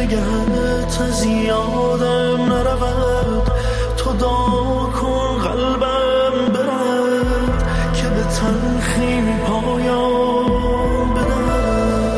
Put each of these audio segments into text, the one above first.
نگهت از یادم نرود، تو دعا کن قلبم برد که به تلخی پایان بدهد.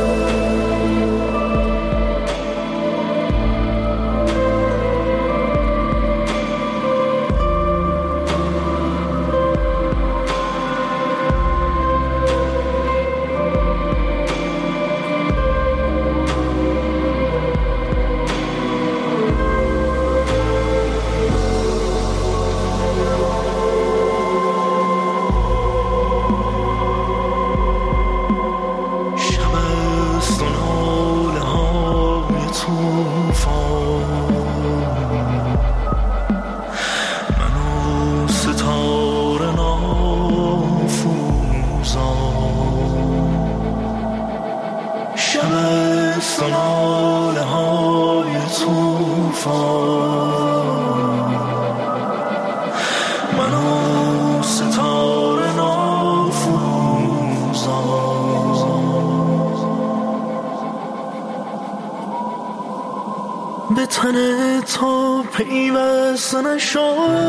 به تن تو پیوسته نشد،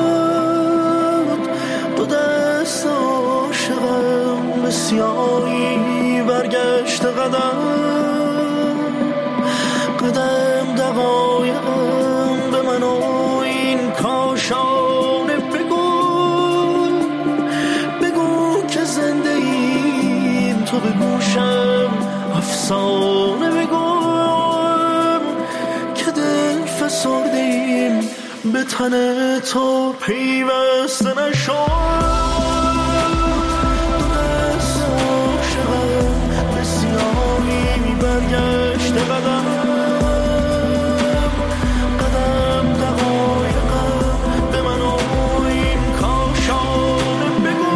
دو دست عاشقم به سیاهی برگشت قدم قدم دقایقم به من و این کاشانه بگو که زنده ایم، تو به گوشم افسانه بگو فسرده ایم، به تن تو پیوسته نشد، دست عاشقم به سیاهی برگشت قدم قدم دقایقم به من و این کاشانه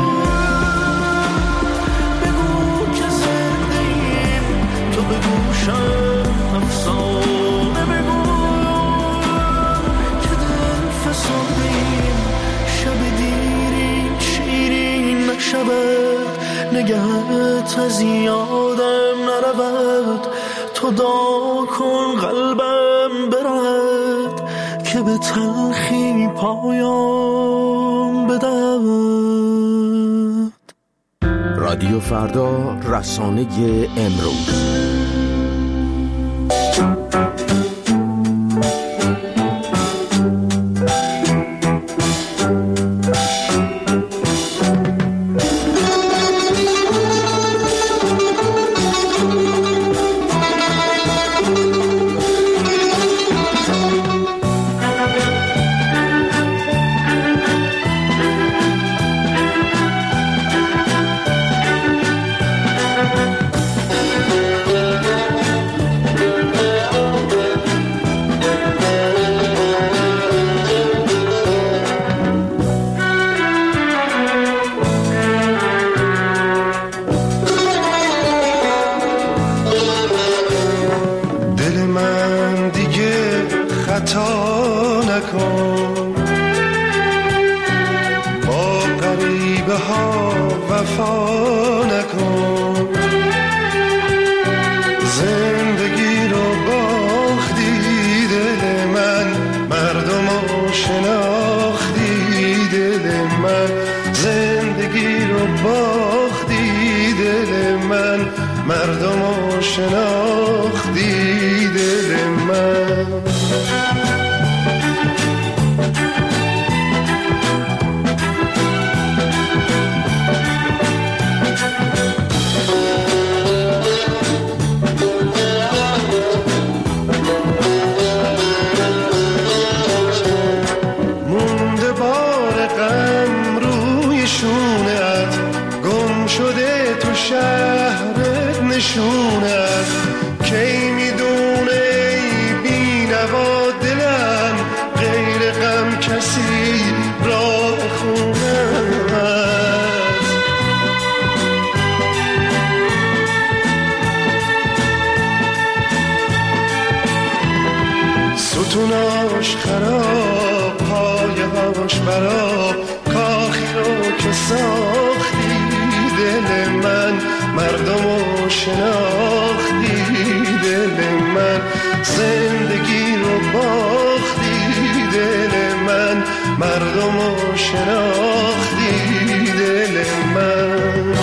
بگو که زنده ایم، تو به گوشم افسانه بگو شب دیرین شیرین نشود، نگهت از یادم نرود، تو دعا کن قلبم برد که به تلخی پایان بدهد. رادیو فردا، رسانه امروز. ستوناش خراب، پایه هاش براب، کاخی رو که ساختی دل من، مردم رو شناختی دل من، زندگی مردمو شناختی دل من.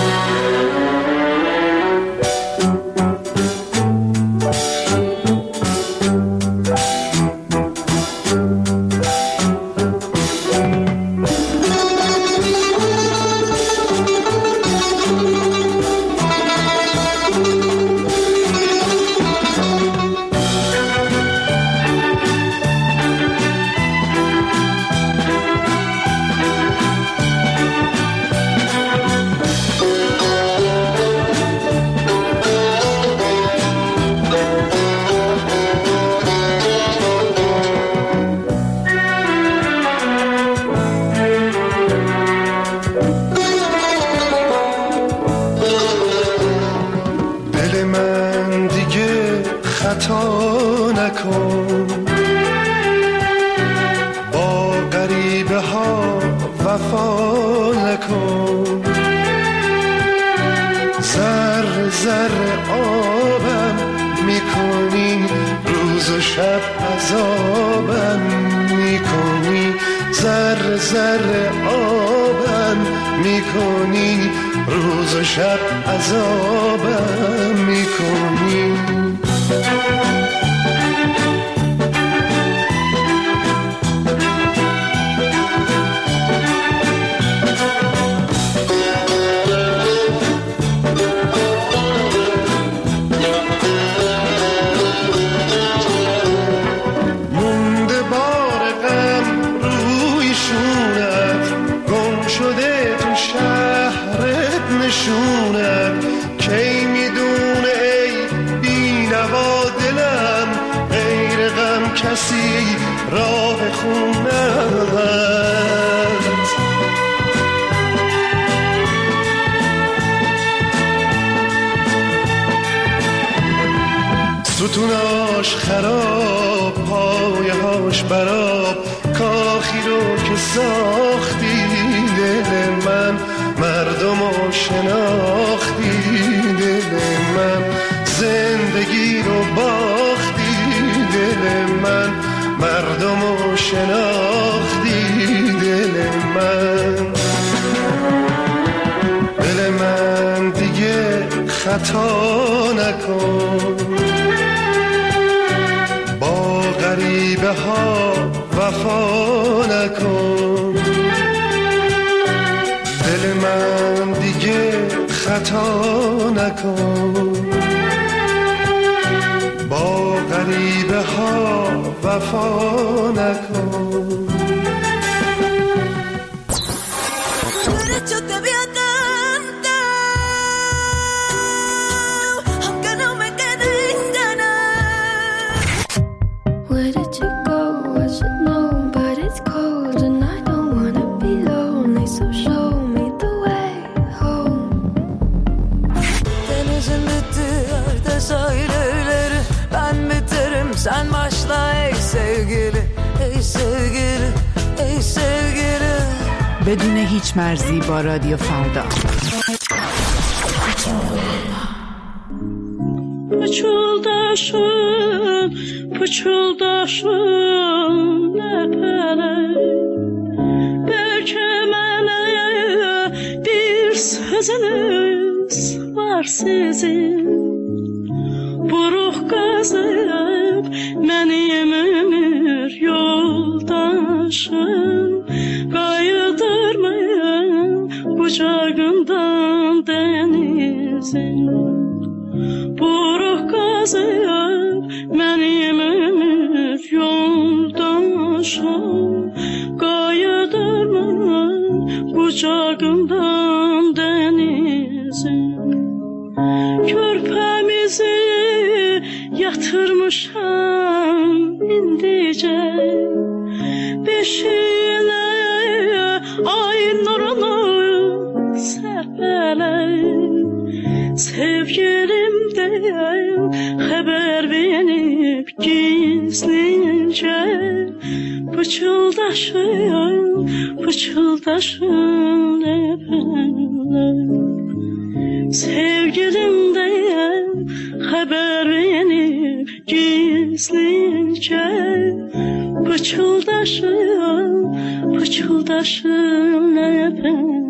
ستوناش خراب، پایهاش براب، کاخی رو که ساختی دل من، مردمو شناختی دل من، زندگی رو باختی دل من، مردمو شناختی دل من. دل من دیگه خطا نکن، با غریبه ها وفا نکن. دل من دیگه خطا نکن، با غریبه ها وفا نکن. Sen başla ey sevgili, ey sevgili, ey sevgili. بدون هیچ مرزی با رادیو فردا. Pıçıldaşın, pıçıldaşın ləpələr, bəlkə mənə bir sözünüz var sizin. Buruq qazıb mənim ömür yoldaşım, qayıdırmayın bucağından dənizin. Buruq qazıb mənim ömür yoldaşım, qayıdırmayın bucağından dənizin. Körpəmizi yatırmışam indicə, beşiğinə ay nurunu sərpələr. Sevgilimdən xəbər verib gizlincə, pıçıldaşın, pıçıldaşın ləpələr. Sevgilimdən xəbər verib gizlincə, Pıçıldaşım, pıçıldaşım efendim.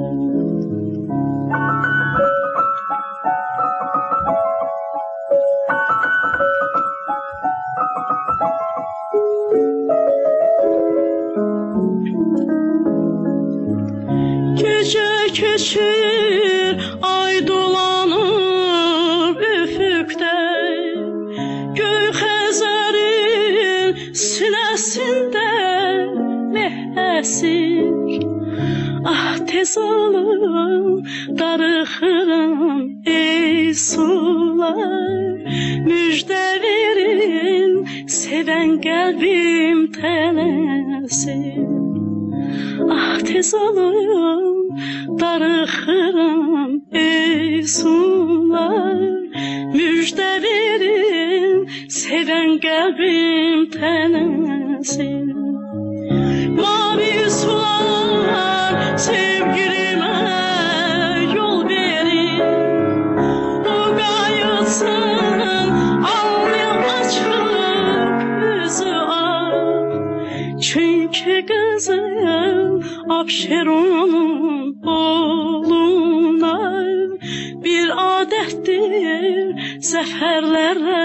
Gece keçir, ay dolanır üfüqdə, göy xəzərin sinəsində meh əsir. Ah tez olun, darıxıram ey sular, müjdə verin, sevən qəlbim tələsir. Ah tez olun, darıxıram ey sular, müjdə verin, sevən qəlbim tələsir. Mavi sular sevgilimə yol verin, o qayıtsın alnı açıq üzü ağ. Çünki qızım Abşeronun oğluna bir adətdir zəfərlərə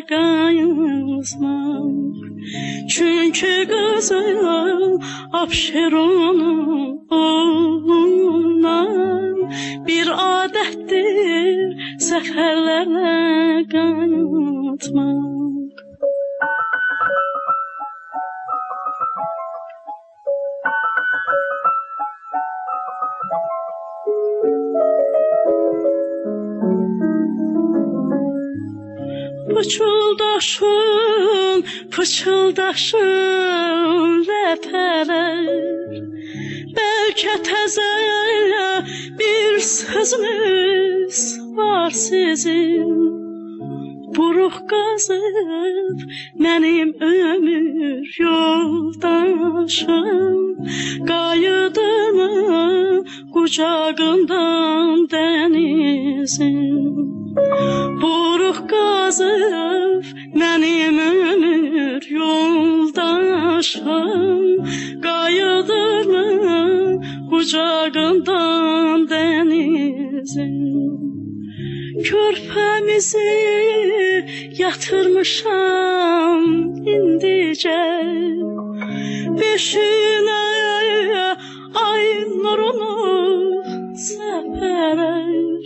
qayıtmaq. Çünki qızım Abşeronun oğluna bir adətdir zəfərlərə qayıtmaq. Pıçıldaşın, pıçıldaşın ləpələr, bəlkə təzə bir sözünüz var sizin. Buruq qazıb mənim ömür yoldaşım, qayıdırmı qucağından dənizin. Buruq qazıb mənim ömür yoldaşım, qayıdırmı qucağından dənizin. Körpəmizi yatırmışam indicə, beşinə ay nurunu səpərər.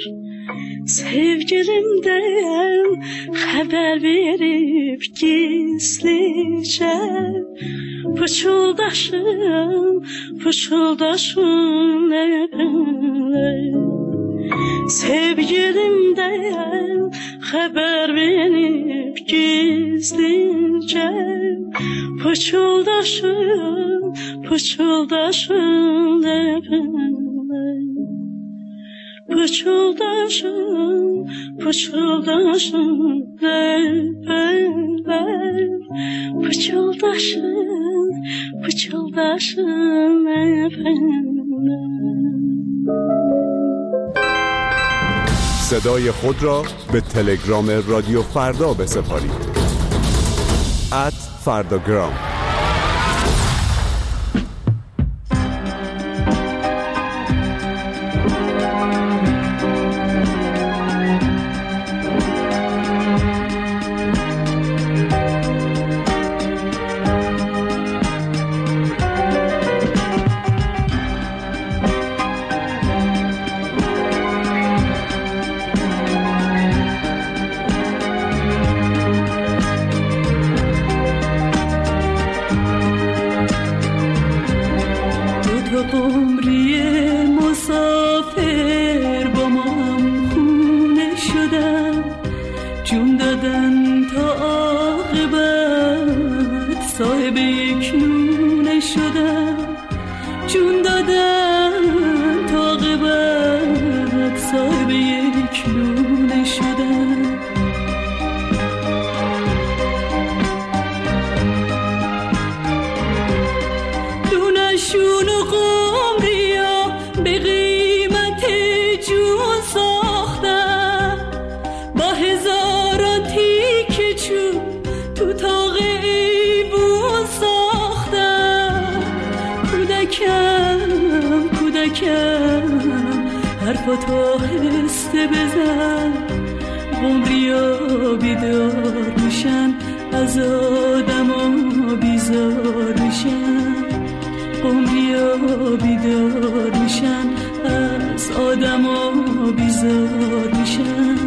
Sevgilimdən xəbər verib gizlicə, pıçıldaşım, pıçıldaşım efendim. Sevgilimdən xəbər verib gizlicə, pıçıldaşım, pıçıldaşım efendim. Pıçıldaşım, pıçıldaşım efendim. Pıçıldaşım, pıçıldaşım efendim. صدای خود را به تلگرام رادیو فردا بسپارید. @فرداگرام. تو تاق ایوون حرفاتو آهسته بزن، عمریا بیدار میشن، از آدما بیزار میشن، عمریا بیدار میشن، از آدما بیزار میشن.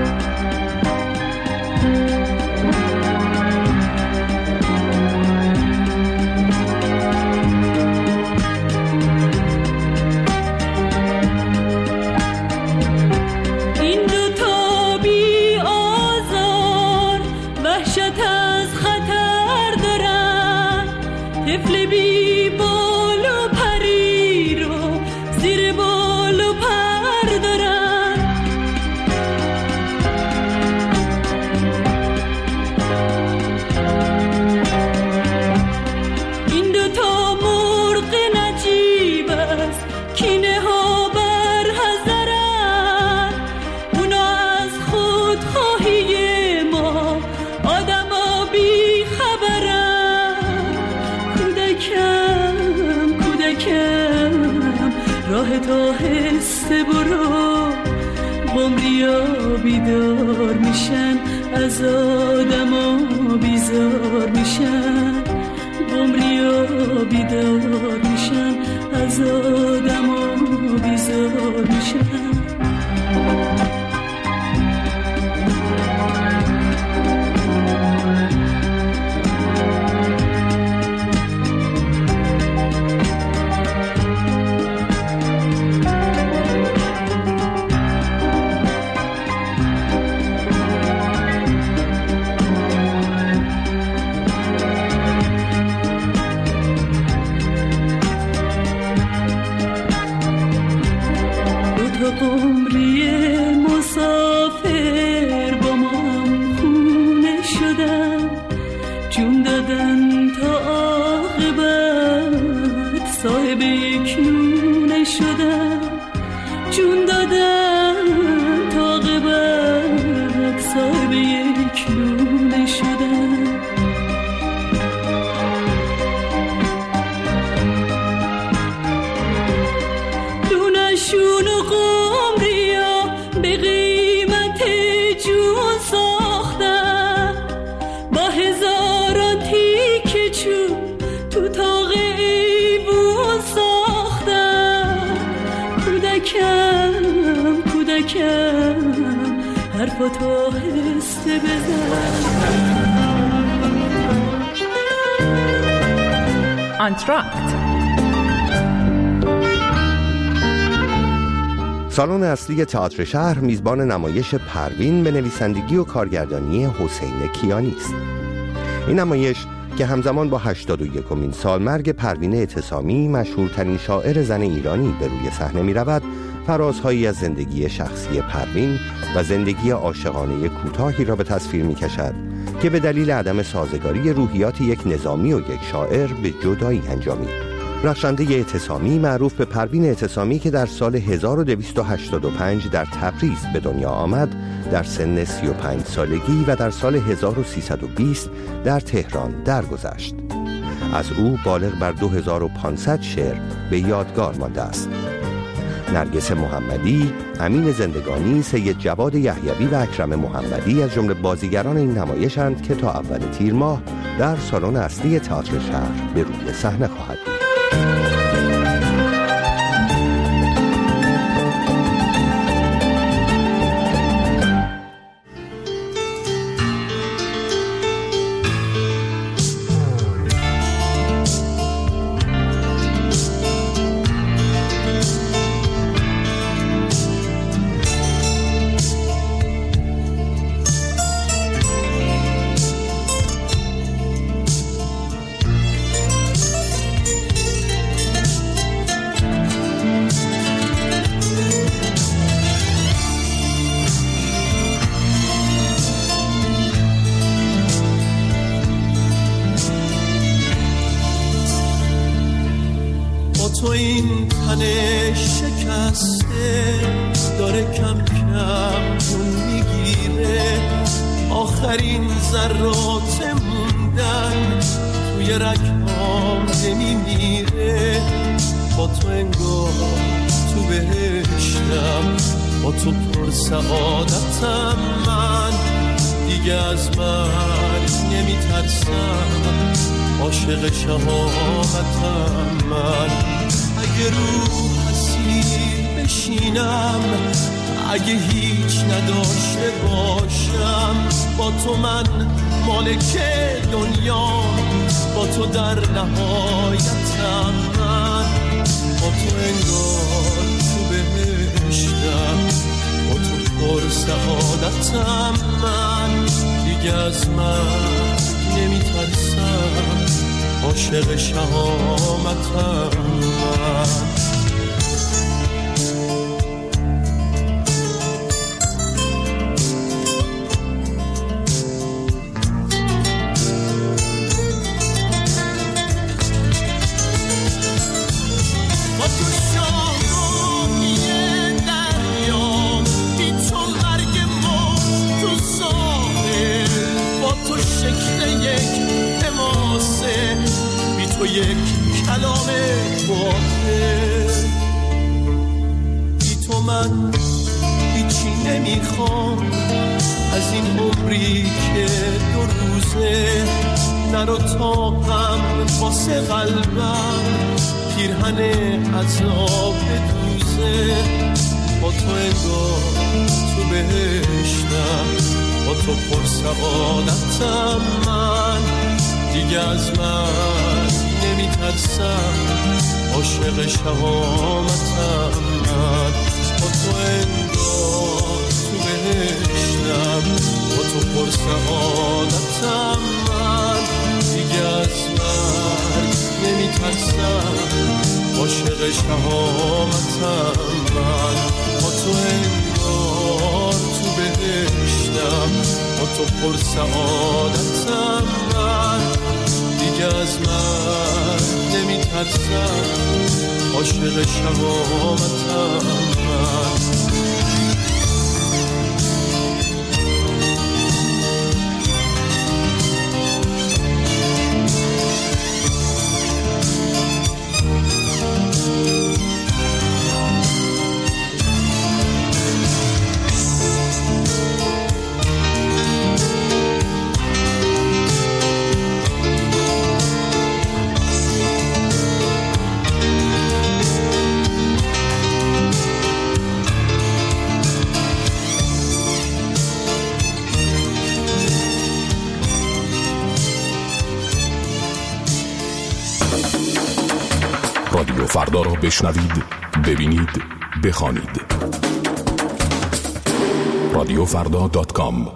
آهسته برو، عمریا بیدار میشن، از آدما بیزار میشن، عمریا بیدار میشن، از آدما بیزار میشن. عمری مسافر با ما هم خونه شدن، جون دادن تا عاقبت صاحب یک نونه شدن، جون دادن تا عاقبت صاحب یک نونه شدن. دونشون و قمریا به قیمت جون ساختن، با هزاران تیکه چوب تو تاق ایوون ساختن. کودکم کودکم حرفاتو آهسته بزن. آنتراکت. سالن اصلی تئاتر شهر میزبان نمایش پروین به نویسندگی و کارگردانی حسین کیانی است. این نمایش که همزمان با 81مین سالمرگ پروین اعتصامی، مشهورترین شاعر زن ایرانی، به روی صحنه می‌رود، فرازهایی از زندگی شخصی پروین و زندگی عاشقانه کوتاهی را به تصویر می‌کشد که به دلیل عدم سازگاری روحیات یک نظامی و یک شاعر به جدایی انجامید. رخشنده اعتصامی معروف به پروین اعتصامی که در سال 1285 در تبریز به دنیا آمد، در سن 35 سالگی و در سال 1320 در تهران درگذشت. از او بالغ بر 2500 شعر به یادگار مانده است. نرگس محمدی، امین زندگانی، سید جواد یحیوی و اکرم محمدی از جمله بازیگران این نمایشند که تا اول تیر ماه در سالن اصلی تئاتر شهر به روی صحنه خواهد بود. تو این تن شکسته داره کم کم جون میگیره، آخرین ذرات موندن توی رگام نمیمیره. با تو انگار تو بهشتم، با تو پر سعادتم، من دیگه از من نمیترسم، عاشق شهامتم من. اگه رو حسیر بشینم، اگه هیچ نداشته باشم، با تو من مالک دنیا، با تو در نهایتم من، با تو انگار تو بهشتم، با تو پر سعادتم، من دیگه از من نمیترسم، عاشق شهامتم من. یک کلام باطل، بی تو من هیچی نمیخوام، از این عمری که 2 روزه، نرو طاقم واسه قلبم، پیرهن عذاب دوزه، با تو انگار تو بهشتم، با تو پر سعادتم، من دیگه از من نمیترسم، عاشق شهامتم من، با تو انگار تو بهشتم، با تو پر سعادتم، من دیگه از من نمیترسم، عاشق شهامتم من، با تو انگار تو بهشتم، با تو پر سعادتم، من دیگه از من نمیترسم، عاشق شهامتم من. رادیو فردا را بشنوید، ببینید، بخوانید. radiofrda.com.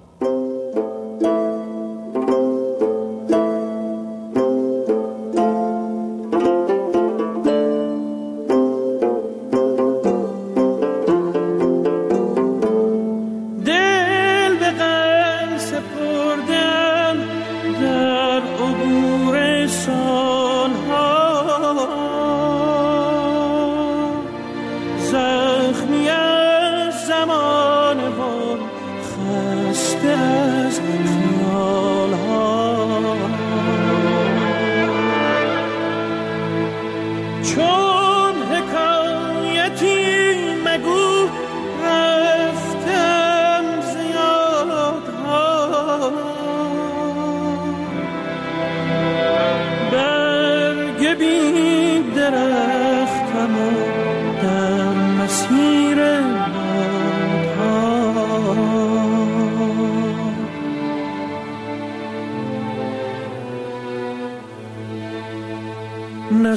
نه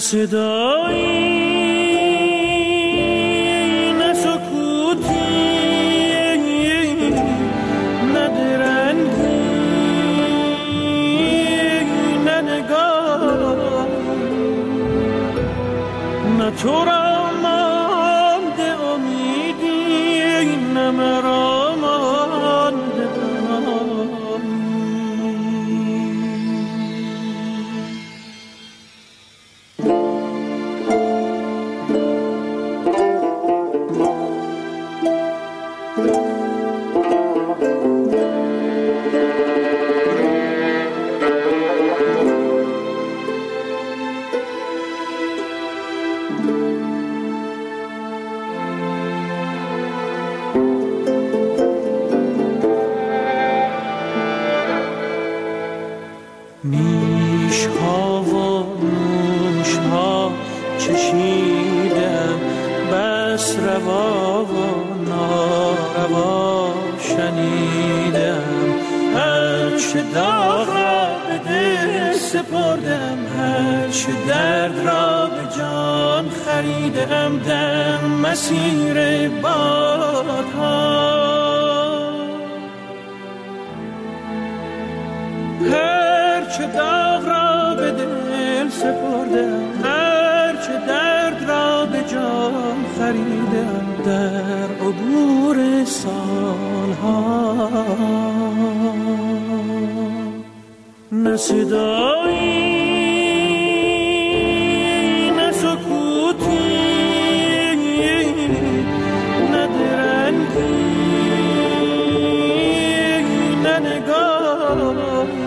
صدایی نه سکوتی نه درنگی نه نگاه نه تو را مانده امیدی نه مرا مانده نیش ها و نوش ها چشیدم، بس روا و ناروا شنیدم. هرچه داغ را به دل سپردم، هرچه درد را به جان خریدم. در مسیر بادها هرچه داغ را به دل سپردم، هرچه درد را به جان خریدم. در عبور سالها نه صدایی نه سکوتی نه درنگی نه نگاهی،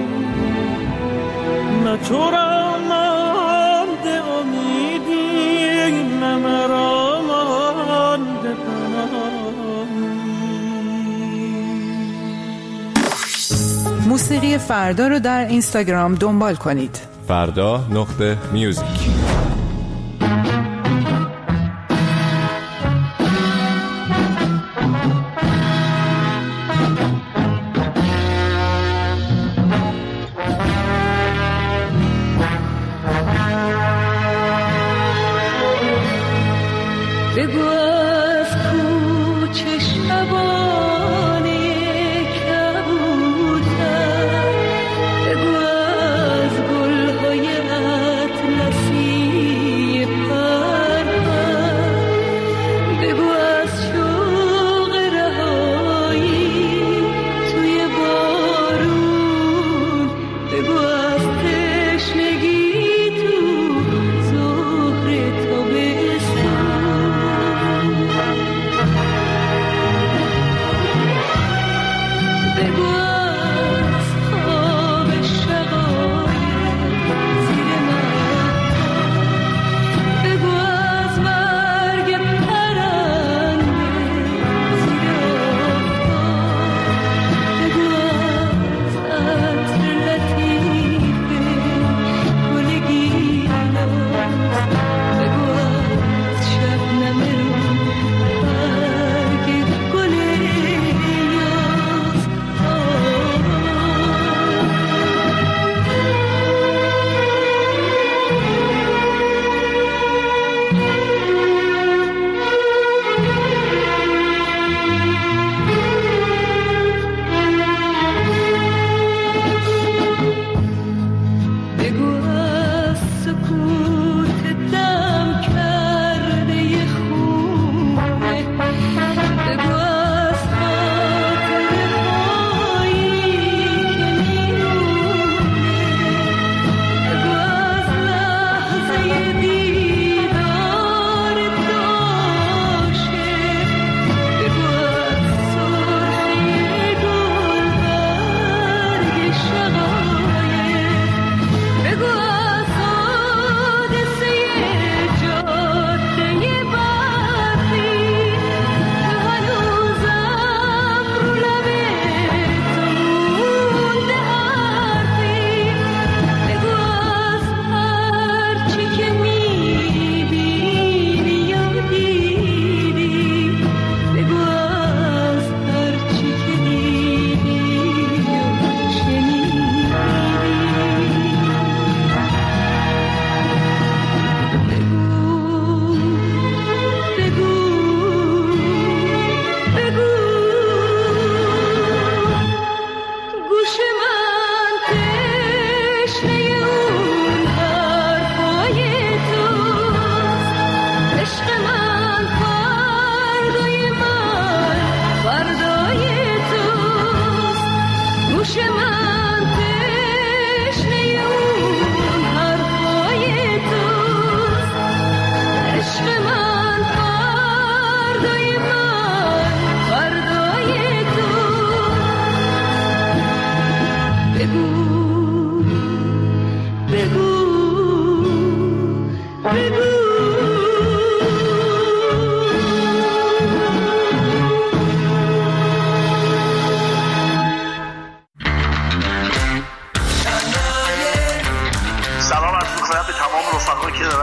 نه تو را مانده امیدی نه مرا مانده پناهی. موسیقی فردا رو در اینستاگرام دنبال کنید. فردا.music. بگو از کوچه شبانه کبوتر، بگو از گلهای اطلسی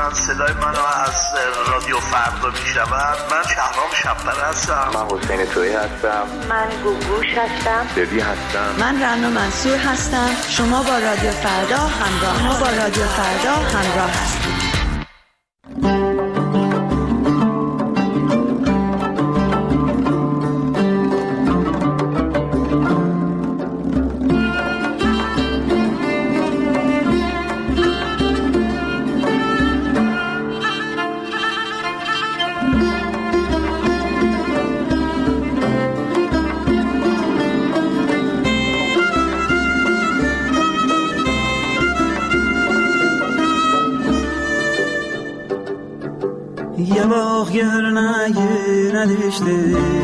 دوستان صدای منو از رادیو فردا میشنوند. من شهرام شب‌پره هستم. من حسین تویی هستم. من گوگوش هستم. دبی هستم. من رنا منصور هستم. شما با رادیو فردا همراه هستید. Düştü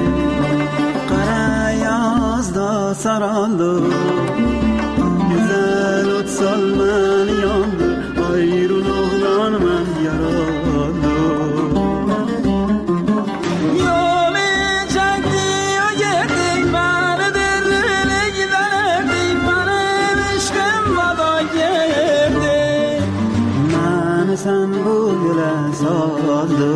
kara yazda saraldı güzel ot salman yandı ayrılıktan ben yaraldı yolu çekti o gitti beni derine giderdi benim aşkım vada girdi beni sen bu güle saldı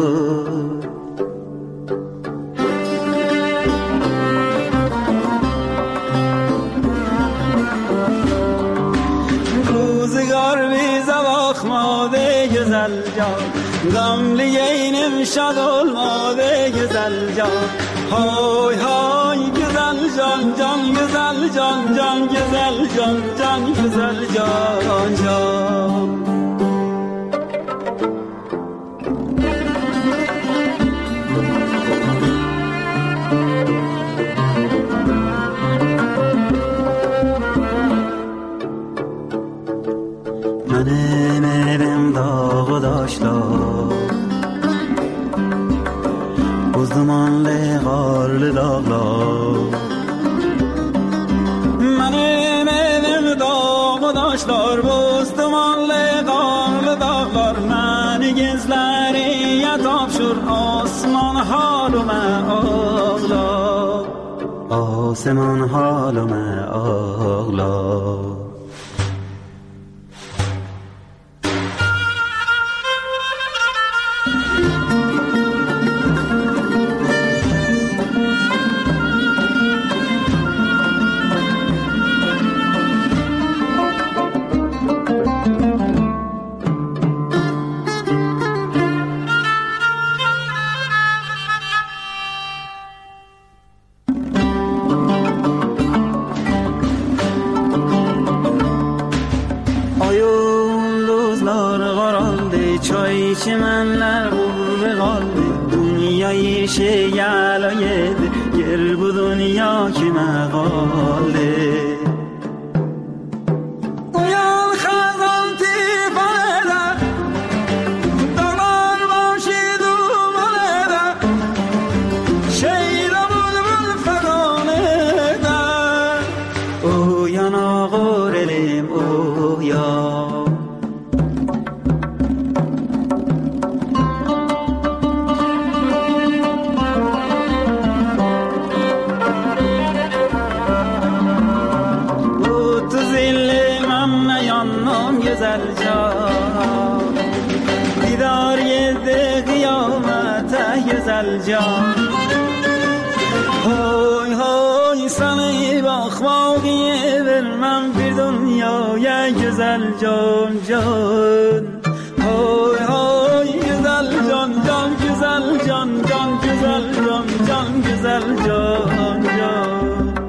Gamliyeynim şad olmadı güzel can Hay hay güzel can can güzel can can güzel can can güzel can can Benim evim dağı daşlar Buz dumanlı karlı dağlar Benim evim dağı daşlar Buz dumanlı karlı dağlar Beni gizleriye tapşır Osman halıme ağlar Osman halıme ağlar çimenler vurdu kaldı Dünyayı şeyala yedi Gel bu dünya kime kaldı Uyan kazan tifanede Dağlar başı dumanede Şeyla bulbul feganede Uyan ağır elim uyan güzel can Didar yedi kıyamete güzel can Hoy hoy sana bakmak vermem bir dünyaya güzel can can Hoy hoy güzel can can güzel can can güzel can can güzel can can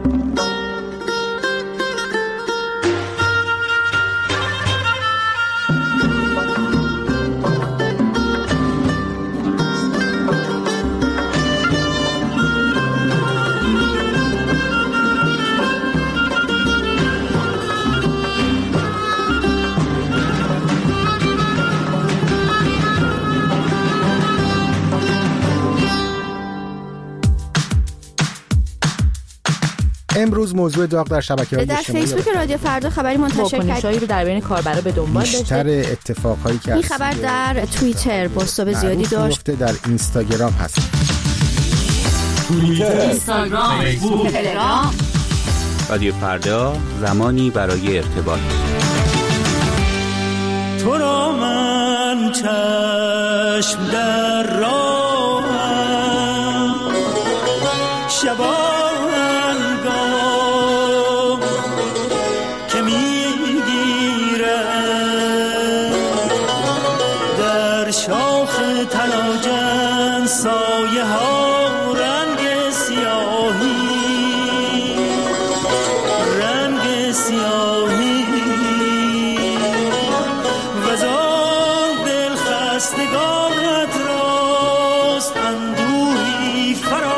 امروز موضوع داغ در شبکه‌های اجتماعی در فیسبوک رادیو فردا خبری منتشر کرد رو در بین کاربرا به دنبال داشته. بیشتر اتفاقایی که این خبر در توییتر پست‌های زیادی داشت. در اینستاگرام هست. اینستاگرام، فیسبوک، تلگرام. رادیو فردا زمانی برای ارتباط. تو را من من چشم در راهم، شبانگاه که میگیرد در شاخ تلاجن سایه ها رنگ سیاهی و زان دل خستگانت راست اندوهی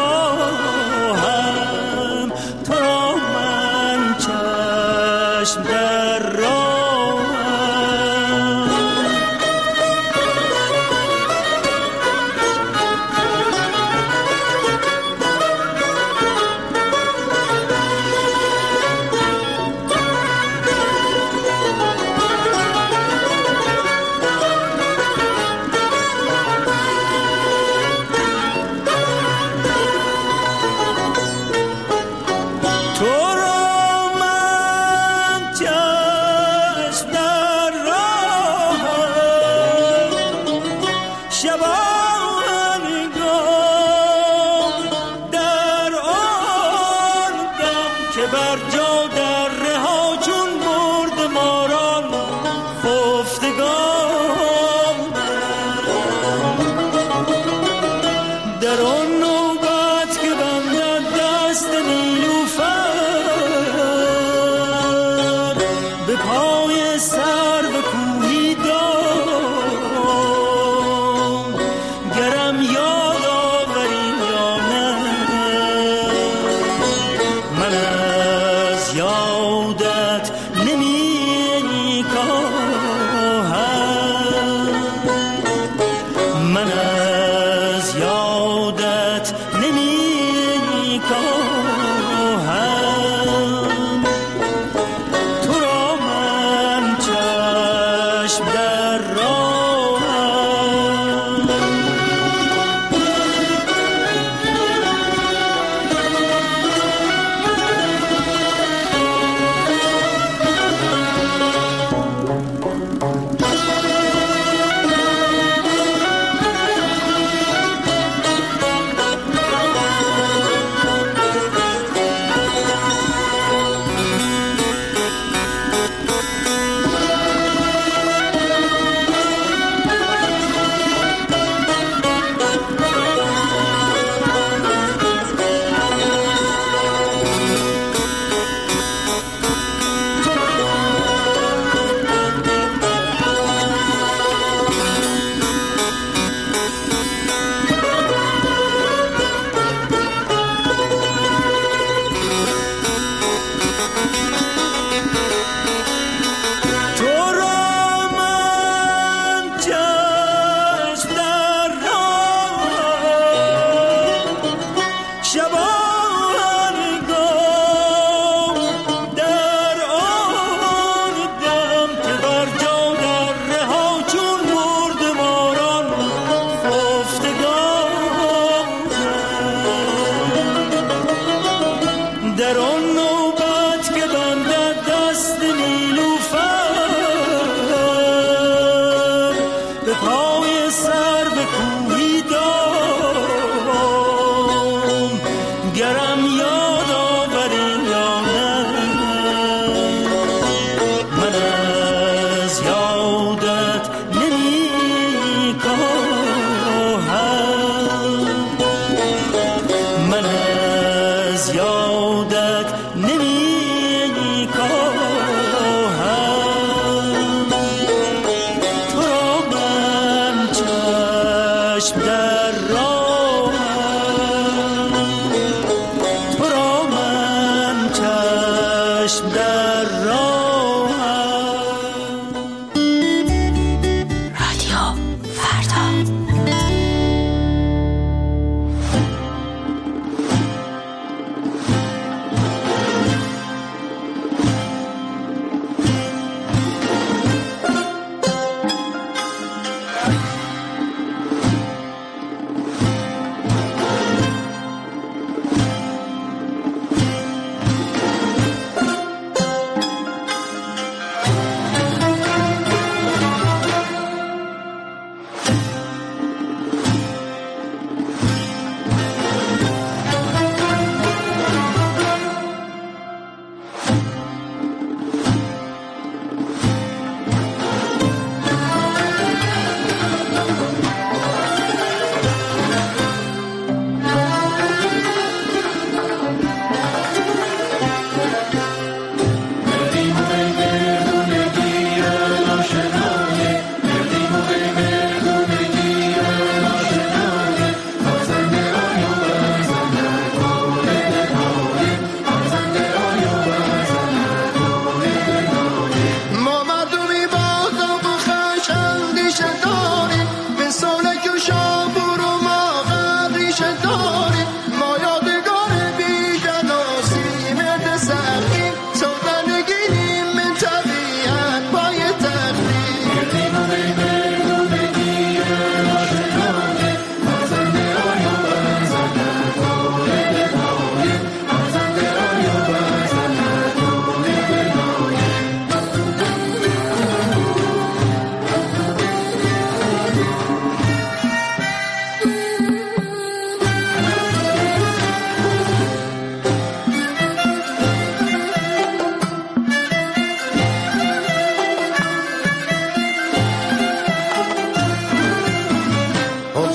فراهم، تو را من چشم در راهم.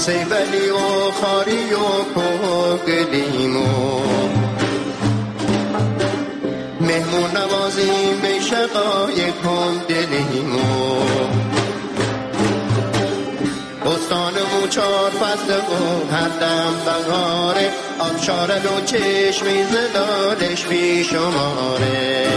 سیبلی و خاری و پاگلیمو مهمون نوازیم به شقای کن دلیمو بستانمو 4 فصل و هر دم بهاره آبشاره و چشمی زلالش بی شماره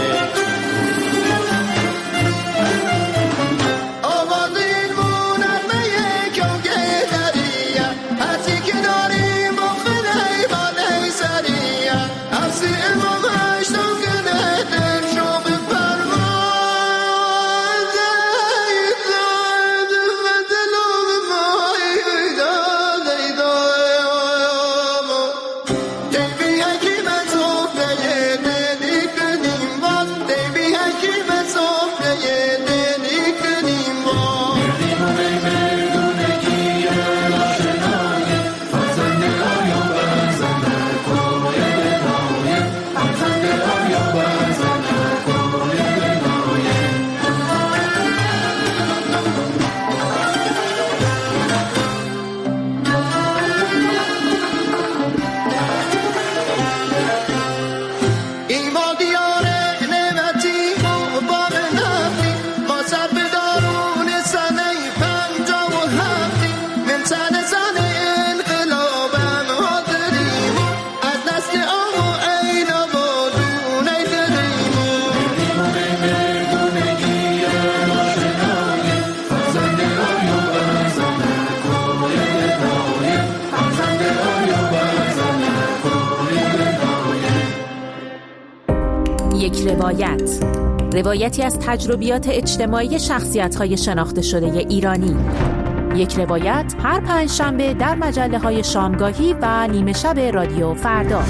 روایتی از تجربیات اجتماعی شخصیت‌های شناخته شده ایرانی. یک روایت هر پنجشنبه در مجله‌های شامگاهی و نیمه شب رادیو فردا.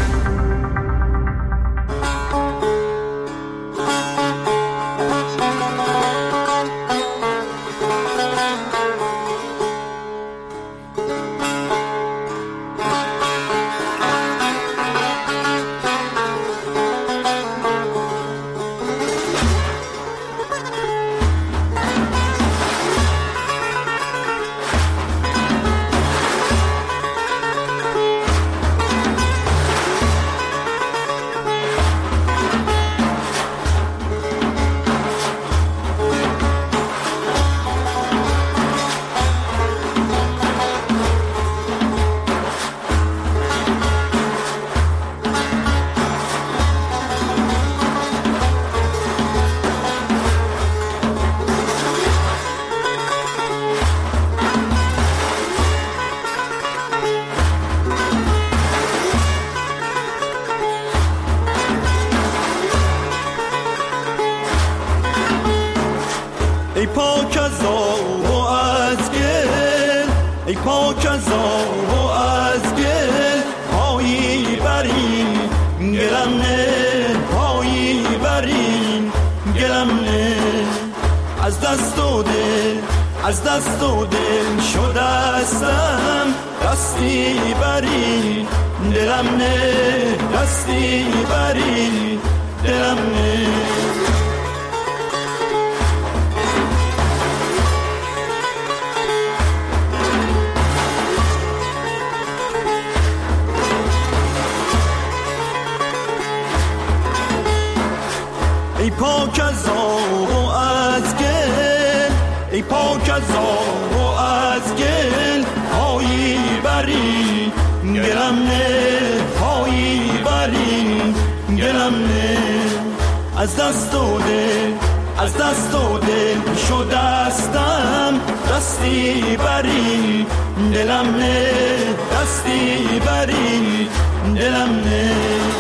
ای پاک از آب و از گل، ای پاک از آب و از گل، پایی برین گلم نه، پایی برین گلم نه. از دست و دل، از دست و دل شدستم، دستی برین دلم نه، دستی برین دلم نه. ای پاک از آب و از گل، ای پاک از آب و از گل، پایی برین گلم نه، پایی برین گلم نه. از دست و دل، از دست و دل شدستم، دستی برین دلم نه، دستی برین دلم نه.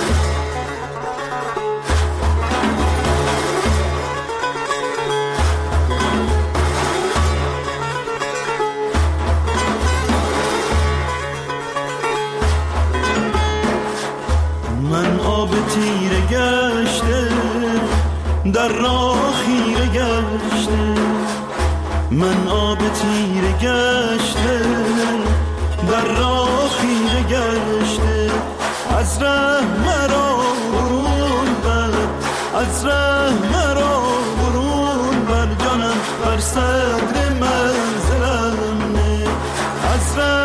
تیره گشته در راه خیره گشته، من آب تیره گشته در راه خیره گشته. از ره مرا برون بر، از ره مرا برون بر، جانم بر صدر منزلم نه. از ره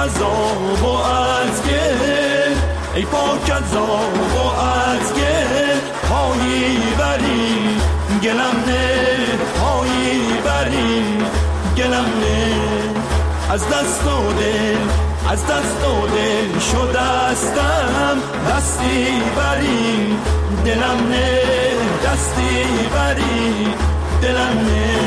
از آب و از گل، ای پاک از آب و از گل، پایی بری گلم نه، پایی بری گلم نه. از دست و دل، از دست و دل شدستم، دستی بری دلم نه، دستی بری دلم نه.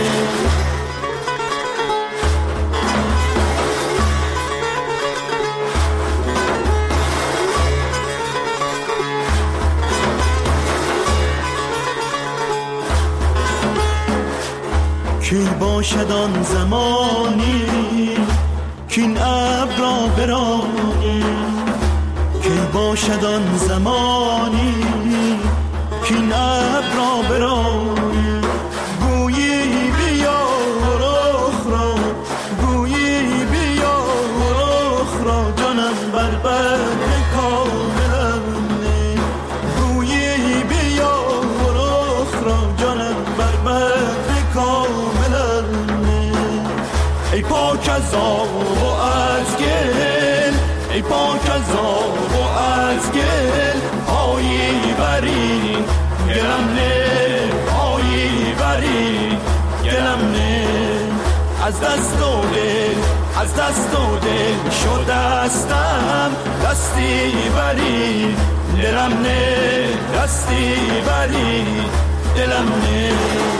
کی باشد آن زمانی کین ابر را برانی، کی باشد آن زمانی کین ابر را برانی. گویی بیا رخ را، گویی بیا رخ را، جانم بر بر کاملم نه. گویی بیا رخ را، جانم بر بر کاملم نه. ای پاک از آب و از گل، ای پاک از آب و از گل، پایی بری گلم نه، پایی بری گلم نه. از دست و دل، از دست و دل شدستم، دستی بری دلم نه، دستی بری دلم نه.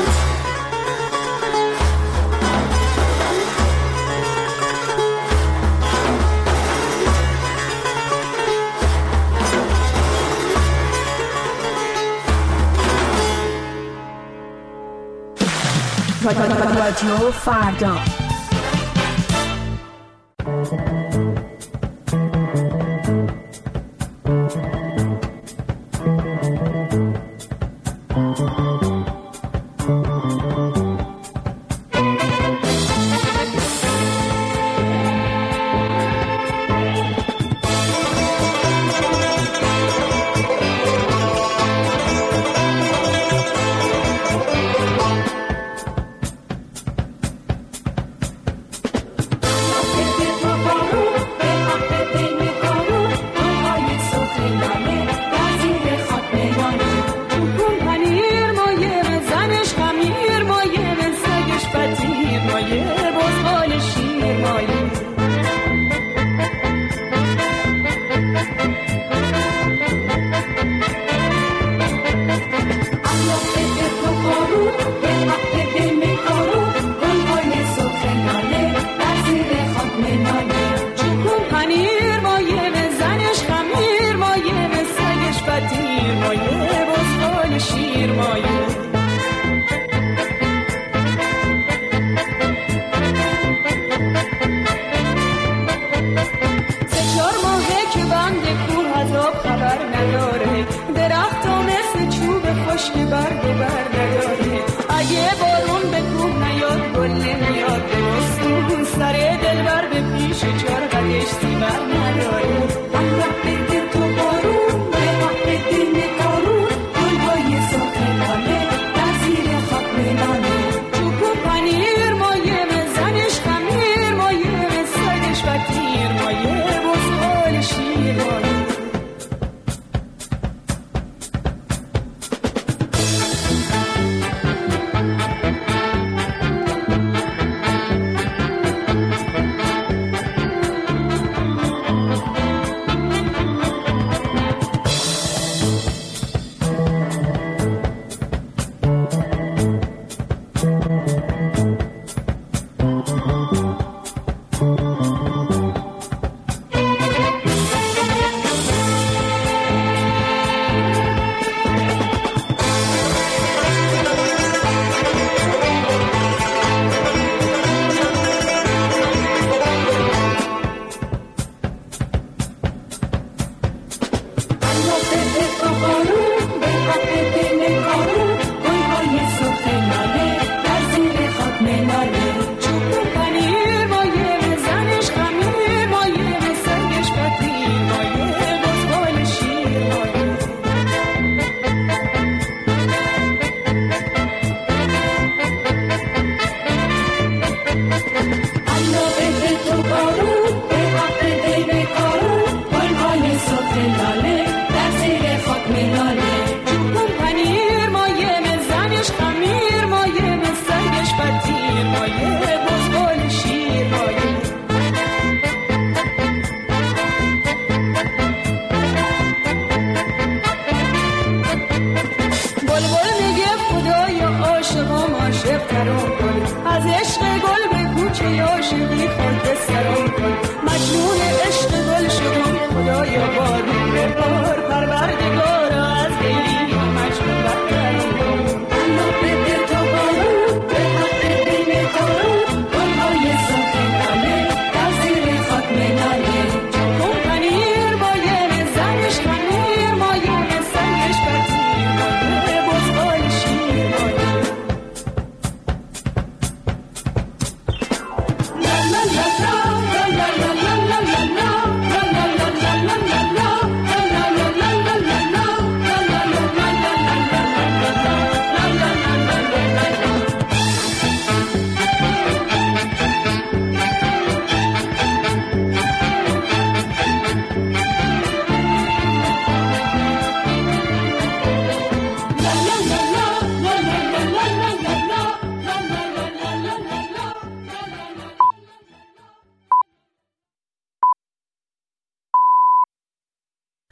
رادیو فردا. با